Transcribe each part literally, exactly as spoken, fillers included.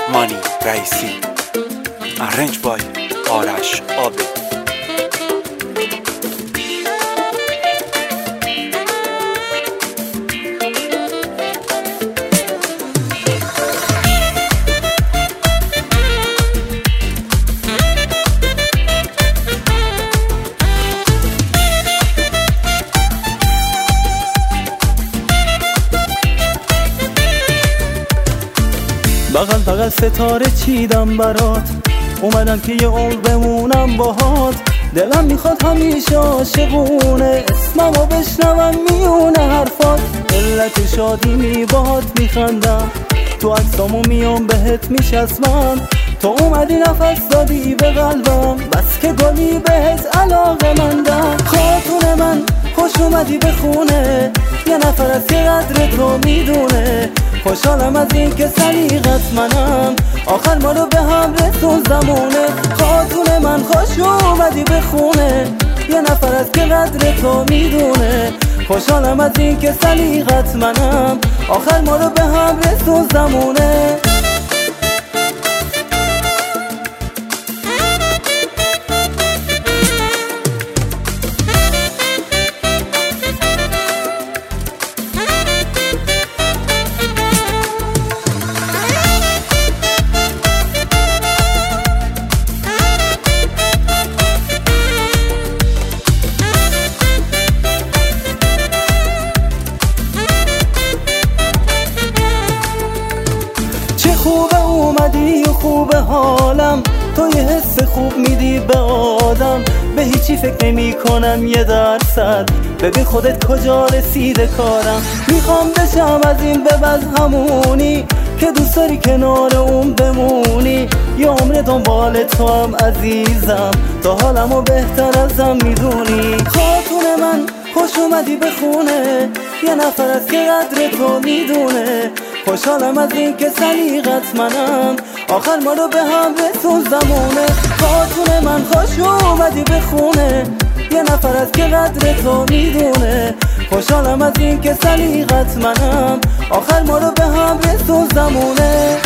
مانی رئیسی. Arranged by آرش آبی. بغل بغل ستاره چیدم برات، اومدم که یه عمر بمونم باهات. دلم میخواد همیشه عاشقونه، اسممو بشنوم میونه حرفات. علت شادی می باهات میخندم، تو عکسامو میام بهت میشسمم. تو اومدی نفس دادی به قلبم، بس که گلی بهت علاقه مندم. خاتون من خوش اومدی به خونه، یه نفر از که قدرت رو میدونه. خوشحالم از این که سلیقت منم، آخر ما رو به هم رسون زمونه. خاتون من خوش اومدی به خونه، یه نفر از که قدرت رو میدونه. خوشحالم از این که سلیقت منم، آخر ما رو به هم رسون زمونه. خوبه اومدی و خوبه حالم، تو یه حس خوب میدی به آدم. به هیچی فکر نمی کنم یه درصد، ببین خودت کجا رسیده کارم. میخوام بشم از این به بعد همونی که دوست داری کنار اون بمونی. یه عمر دنبال تو هم عزیزم، تا حالمو بهتر ازم میدونی. خاتون من خوش اومدی به خونه، یه نفر از که قدرت رو میدونه. خوشحالم از این که سلیقت منم، آخر ما رو به هم رسون زمونه. خاتون من خوش اومدی به خونه، یه نفر از که قدرت رو میدونه. خوشحالم از این که سلیقت منم، آخر ما رو به هم رسون زمونه.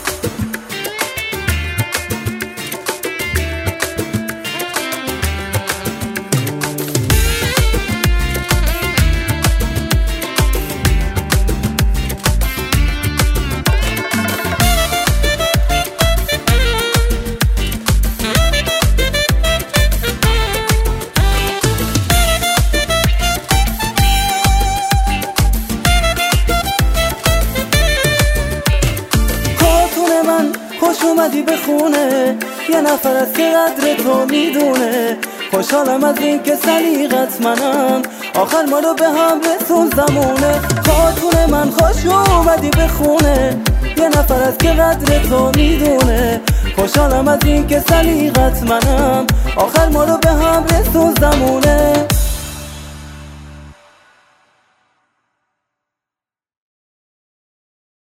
خوش اومدی به خونه، یه نفر از که قدرت رو میدونه. خوشحالم از این که سلیقت منم، آخر ما رو به هم رسون زمونه. خاتون من خوش اومدی به خونه، یه نفر از که قدرت رو میدونه. خوشحالم از این که سلیقت منم، آخر ما رو به هم رسون زمونه.